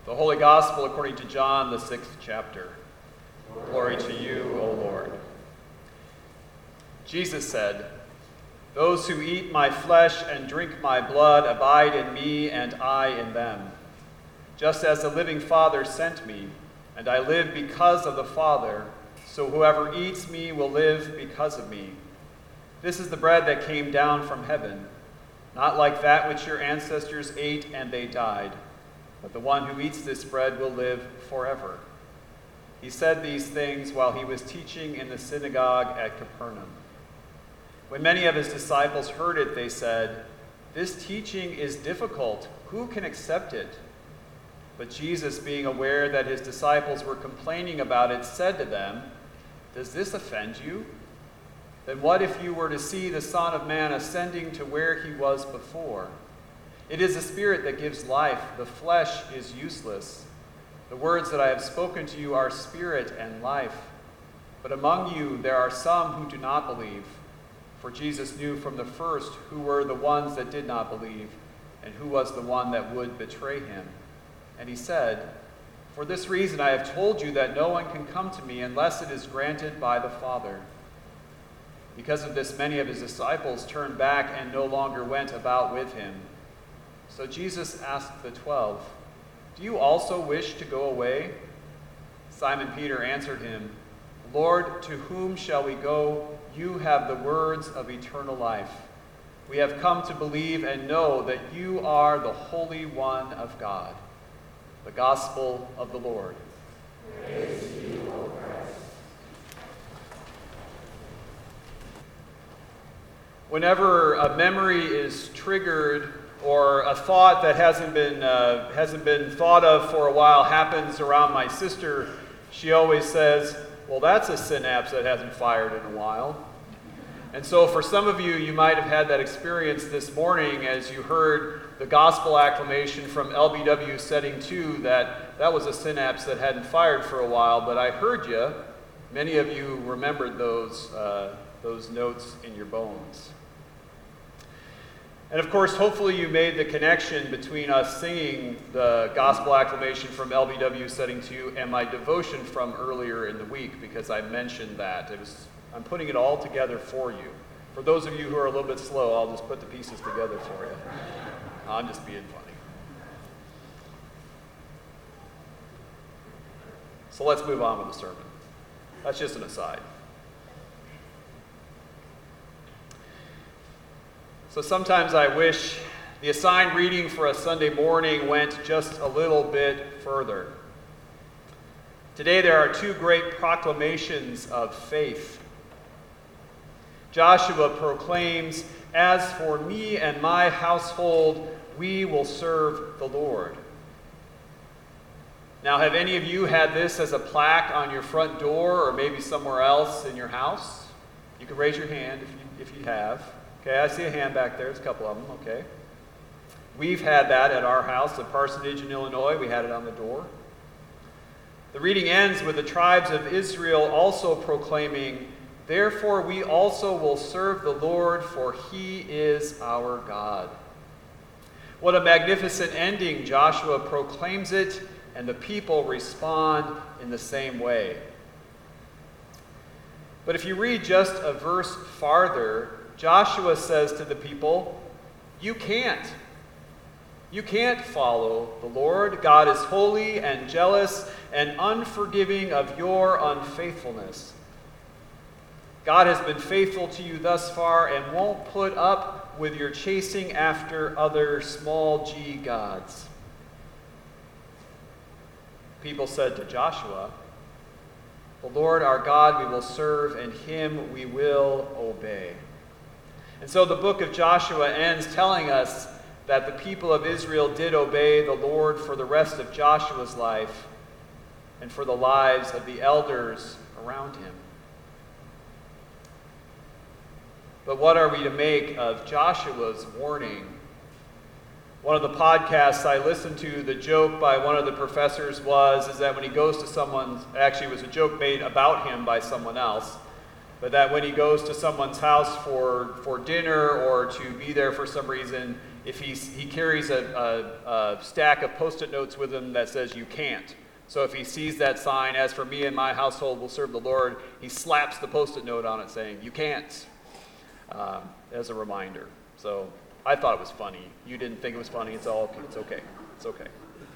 The Holy Gospel according to John, the 6th chapter. Glory to you, O Lord. Jesus said, "Those who eat my flesh and drink my blood abide in me, and I in them. Just as the living Father sent me, and I live because of the Father, so whoever eats me will live because of me. This is the bread that came down from heaven, not like that which your ancestors ate and they died. But the one who eats this bread will live forever." He said these things while he was teaching in the synagogue at Capernaum. When many of his disciples heard it, they said, "This teaching is difficult. Who can accept it?" But Jesus, being aware that his disciples were complaining about it, said to them, "Does this offend you? Then what if you were to see the Son of Man ascending to where he was before? It is the Spirit that gives life. The flesh is useless. The words that I have spoken to you are spirit and life. But among you there are some who do not believe." For Jesus knew from the first who were the ones that did not believe, and who was the one that would betray him. And he said, "For this reason I have told you that no one can come to me unless it is granted by the Father." Because of this, many of his disciples turned back and no longer went about with him. So Jesus asked the 12, "Do you also wish to go away?" Simon Peter answered him, "Lord, to whom shall we go? You have the words of eternal life. We have come to believe and know that you are the Holy One of God." The Gospel of the Lord. Praise to you, O Christ. Whenever a memory is triggered or a thought that hasn't been thought of for a while happens around my sister, she always says, "Well, that's a synapse that hasn't fired in a while." And so for some of you, you might have had that experience this morning as you heard the gospel acclamation from LBW setting 2, that was a synapse that hadn't fired for a while, but I heard you. Many of you remembered those notes in your bones. And of course, hopefully you made the connection between us singing the gospel acclamation from LBW setting 2 and my devotion from earlier in the week, because I mentioned that. I'm putting it all together for you. For those of you who are a little bit slow, I'll just put the pieces together for you. I'm just being funny. So let's move on with the sermon. That's just an aside. So sometimes I wish the assigned reading for a Sunday morning went just a little bit further. Today there are two great proclamations of faith. Joshua proclaims, "As for me and my household, we will serve the Lord." Now, have any of you had this as a plaque on your front door or maybe somewhere else in your house? You can raise your hand if you have. Okay, I see a hand back there. There's a couple of them, okay. We've had that at our house at Parsonage in Illinois. We had it on the door. The reading ends with the tribes of Israel also proclaiming, "Therefore we also will serve the Lord, for he is our God." What a magnificent ending. Joshua proclaims it, and the people respond in the same way. But if you read just a verse farther, Joshua says to the people, You can't follow the Lord. God is holy and jealous and unforgiving of your unfaithfulness. God has been faithful to you thus far and won't put up with your chasing after other small g gods. People said to Joshua, "The Lord our God we will serve, and him we will obey." And so the book of Joshua ends telling us that the people of Israel did obey the Lord for the rest of Joshua's life and for the lives of the elders around him. But what are we to make of Joshua's warning? One of the podcasts I listened to, the joke by one of the professors is that when he goes to actually it was a joke made about him by someone else, but that when he goes to someone's house for dinner or to be there for some reason, if he carries a stack of Post-it notes with him that says you can't. So if he sees that sign, as for me and my household will serve the Lord, he slaps the Post-it note on it saying you can't, as a reminder. So I thought it was funny. You didn't think it was funny. It's okay. It's okay.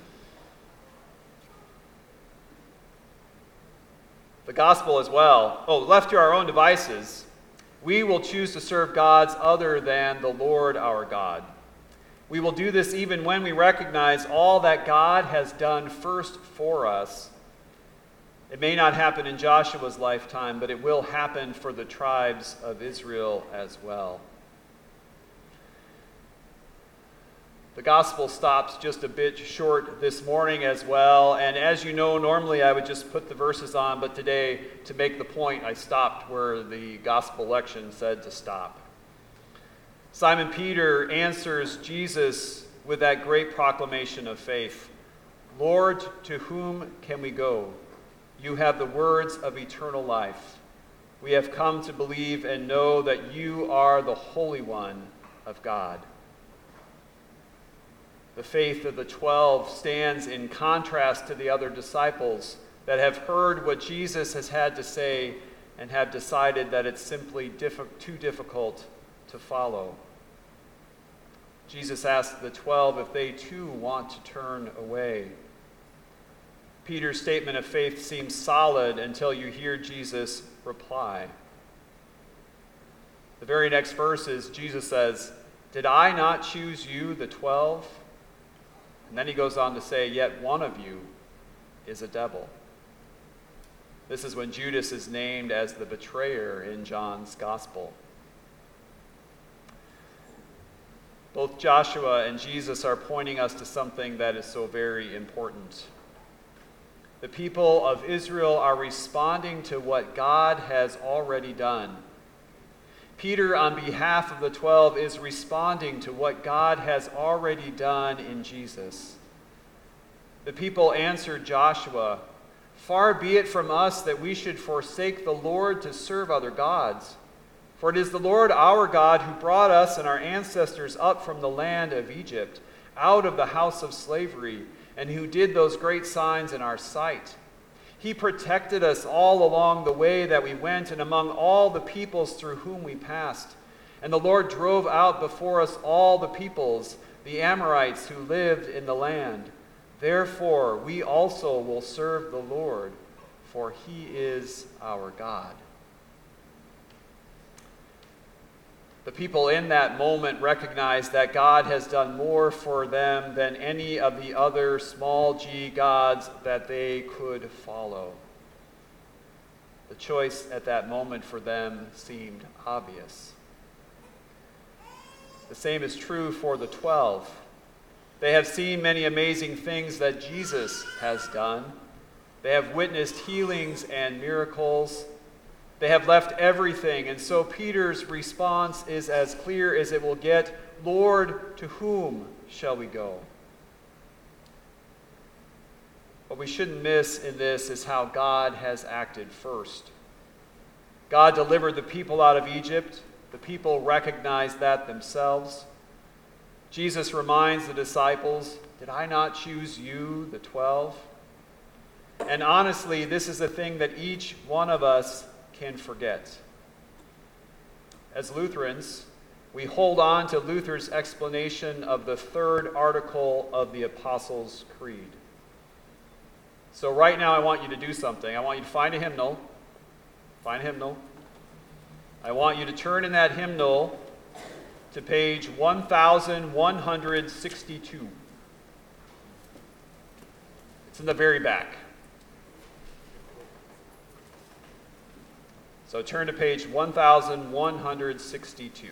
The gospel as well. Left to our own devices, we will choose to serve gods other than the Lord our God. We will do this even when we recognize all that God has done first for us. It may not happen in Joshua's lifetime, but it will happen for the tribes of Israel as well. The gospel stops just a bit short this morning as well, and as you know, normally I would just put the verses on, but today, to make the point, I stopped where the gospel lection said to stop. Simon Peter answers Jesus with that great proclamation of faith. Lord, to whom can we go? You have the words of eternal life. We have come to believe and know that you are the Holy One of God. The faith of the 12 stands in contrast to the other disciples that have heard what Jesus has had to say and have decided that it's simply too difficult to follow. Jesus asked the 12 if they too want to turn away. Peter's statement of faith seems solid until you hear Jesus reply. The very next verse is Jesus says, "Did I not choose you, the 12? And then he goes on to say, yet one of you is a devil. This is when Judas is named as the betrayer in John's gospel. Both Joshua and Jesus are pointing us to something that is so very important. The people of Israel are responding to what God has already done. Peter, on behalf of the 12, is responding to what God has already done in Jesus. The people answered Joshua, "Far be it from us that we should forsake the Lord to serve other gods. For it is the Lord our God who brought us and our ancestors up from the land of Egypt, out of the house of slavery, and who did those great signs in our sight. He protected us all along the way that we went and among all the peoples through whom we passed. And the Lord drove out before us all the peoples, the Amorites who lived in the land. Therefore, we also will serve the Lord, for he is our God." The people in that moment recognize that God has done more for them than any of the other small g gods that they could follow. The choice at that moment for them seemed obvious. The same is true for the 12. They have seen many amazing things that Jesus has done. They have witnessed healings and miracles. They have left everything, and so Peter's response is as clear as it will get. Lord, to whom shall we go? What we shouldn't miss in this is how God has acted first. God delivered the people out of Egypt. The people recognized that themselves. Jesus reminds the disciples, "Did I not choose you, the 12? And honestly, this is a thing that each one of us can forget. As Lutherans, we hold on to Luther's explanation of the third article of the Apostles' Creed. So right now I want you to do something. I want you to find a hymnal. Find a hymnal. I want you to turn in that hymnal to page 1162. It's in the very back. So turn to page 1162.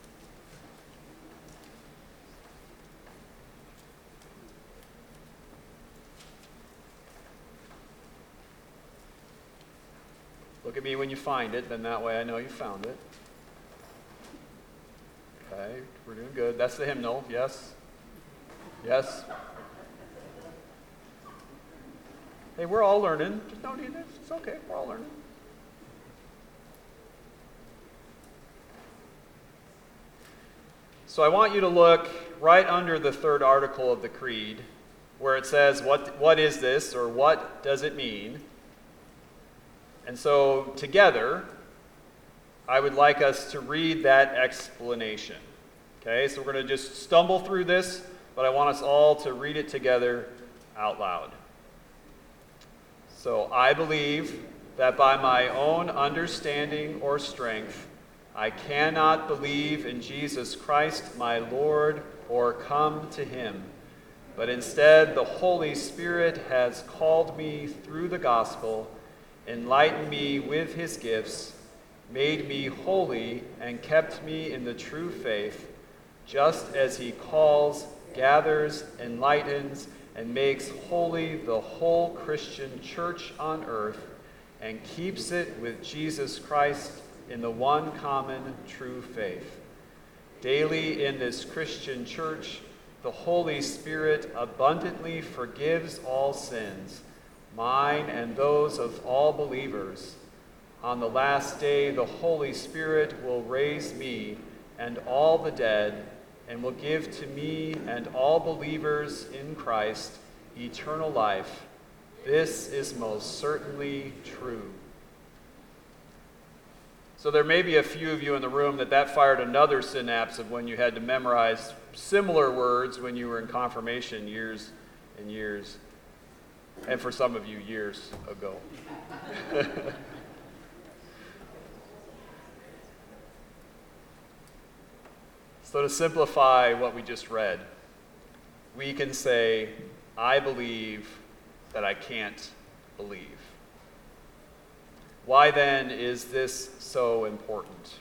Look at me when you find it, then that way I know you found it. Okay, we're doing good. That's the hymnal, yes? Yes? Hey, we're all learning. Just don't need this. It's okay, we're all learning. So I want you to look right under the third article of the Creed, where it says, what is this, or what does it mean? And so, together, I would like us to read that explanation. Okay, so we're going to just stumble through this, but I want us all to read it together out loud. So, I believe that by my own understanding or strength, I cannot believe in Jesus Christ, my Lord, or come to him. But instead, the Holy Spirit has called me through the gospel, enlightened me with his gifts, made me holy, and kept me in the true faith, just as he calls, gathers, enlightens, and makes holy the whole Christian church on earth, and keeps it with Jesus Christ in the one common true faith. Daily in this Christian church, the Holy Spirit abundantly forgives all sins, mine and those of all believers. On the last day, the Holy Spirit will raise me and all the dead, and will give to me and all believers in Christ eternal life. This is most certainly true. So there may be a few of you in the room that fired another synapse of when you had to memorize similar words when you were in confirmation years and years, and for some of you, years ago. So to simplify what we just read, we can say, I believe that I can't believe. Why then is this so important?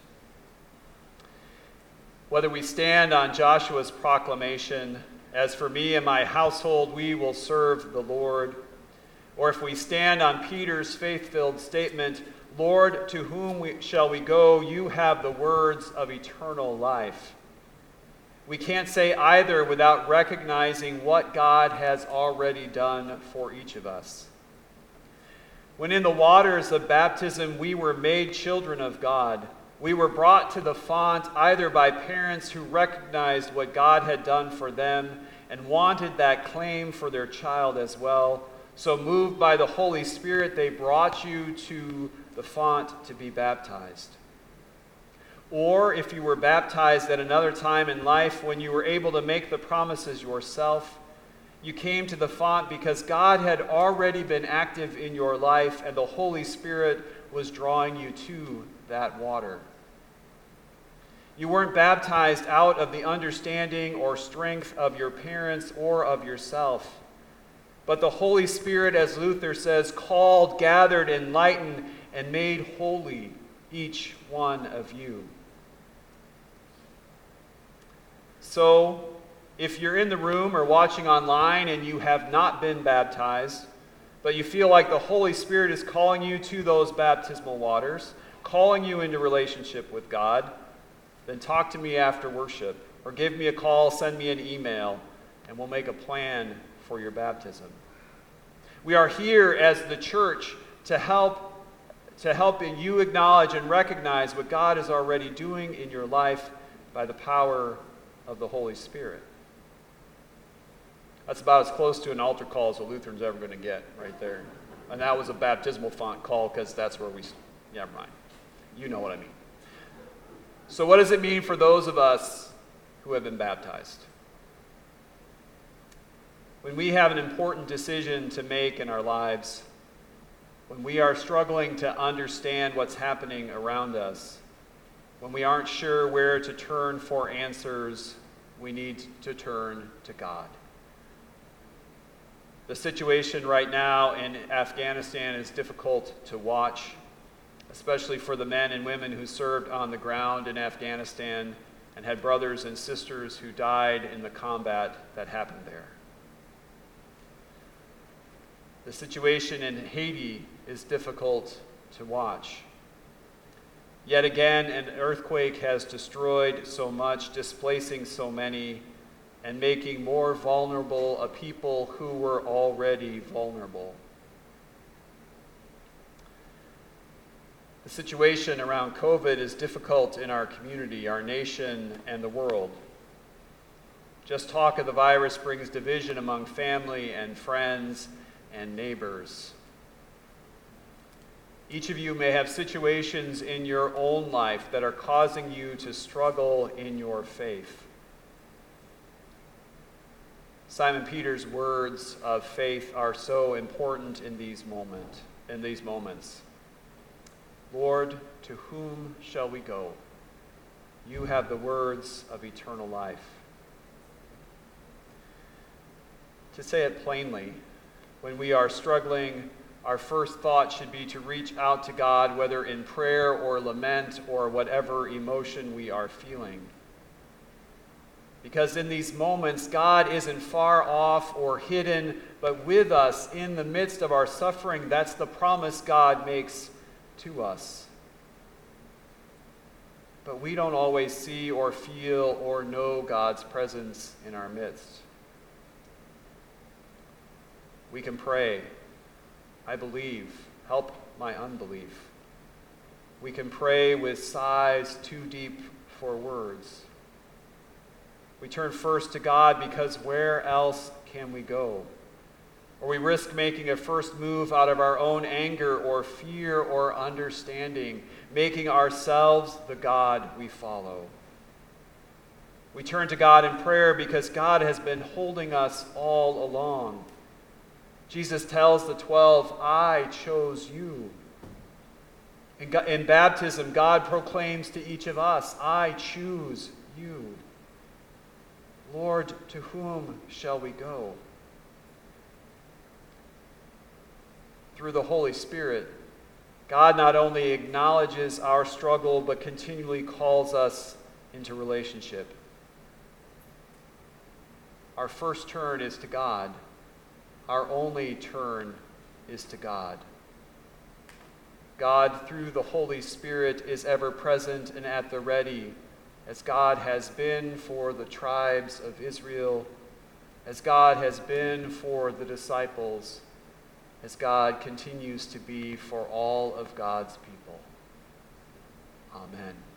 Whether we stand on Joshua's proclamation, as for me and my household, we will serve the Lord, or if we stand on Peter's faith-filled statement, Lord, to whom shall we go? You have the words of eternal life. We can't say either without recognizing what God has already done for each of us. When in the waters of baptism we were made children of God, we were brought to the font either by parents who recognized what God had done for them and wanted that claim for their child as well. So moved by the Holy Spirit, they brought you to the font to be baptized. Or if you were baptized at another time in life when you were able to make the promises yourself, you came to the font because God had already been active in your life and the Holy Spirit was drawing you to that water. You weren't baptized out of the understanding or strength of your parents or of yourself. But the Holy Spirit, as Luther says, called, gathered, enlightened, and made holy each one of you. So, if you're in the room or watching online and you have not been baptized, but you feel like the Holy Spirit is calling you to those baptismal waters, calling you into relationship with God, then talk to me after worship, or give me a call, send me an email, and we'll make a plan for your baptism. We are here as the church to help you acknowledge and recognize what God is already doing in your life by the power of the Holy Spirit. That's about as close to an altar call as a Lutheran's ever going to get right there. And that was a baptismal font call because that's where never mind. You know what I mean. So what does it mean for those of us who have been baptized? When we have an important decision to make in our lives, when we are struggling to understand what's happening around us, when we aren't sure where to turn for answers, we need to turn to God. The situation right now in Afghanistan is difficult to watch, especially for the men and women who served on the ground in Afghanistan and had brothers and sisters who died in the combat that happened there. The situation in Haiti is difficult to watch. Yet again, an earthquake has destroyed so much, displacing so many, and making more vulnerable a people who were already vulnerable. The situation around COVID is difficult in our community, our nation, and the world. Just talk of the virus brings division among family and friends and neighbors. Each of you may have situations in your own life that are causing you to struggle in your faith. Simon Peter's words of faith are so important in these moments. Lord, to whom shall we go? You have the words of eternal life. To say it plainly, when we are struggling, our first thought should be to reach out to God, whether in prayer or lament or whatever emotion we are feeling. Because in these moments, God isn't far off or hidden, but with us in the midst of our suffering. That's the promise God makes to us. But we don't always see or feel or know God's presence in our midst. We can pray, I believe, help my unbelief. We can pray with sighs too deep for words. We turn first to God because where else can we go? Or we risk making a first move out of our own anger or fear or understanding, making ourselves the God we follow. We turn to God in prayer because God has been holding us all along. Jesus tells the 12, I chose you. In baptism, God proclaims to each of us, I choose you. Lord, to whom shall we go? Through the Holy Spirit, God not only acknowledges our struggle, but continually calls us into relationship. Our first turn is to God. Our only turn is to God. God, through the Holy Spirit, is ever present and at the ready, as God has been for the tribes of Israel, as God has been for the disciples, as God continues to be for all of God's people. Amen.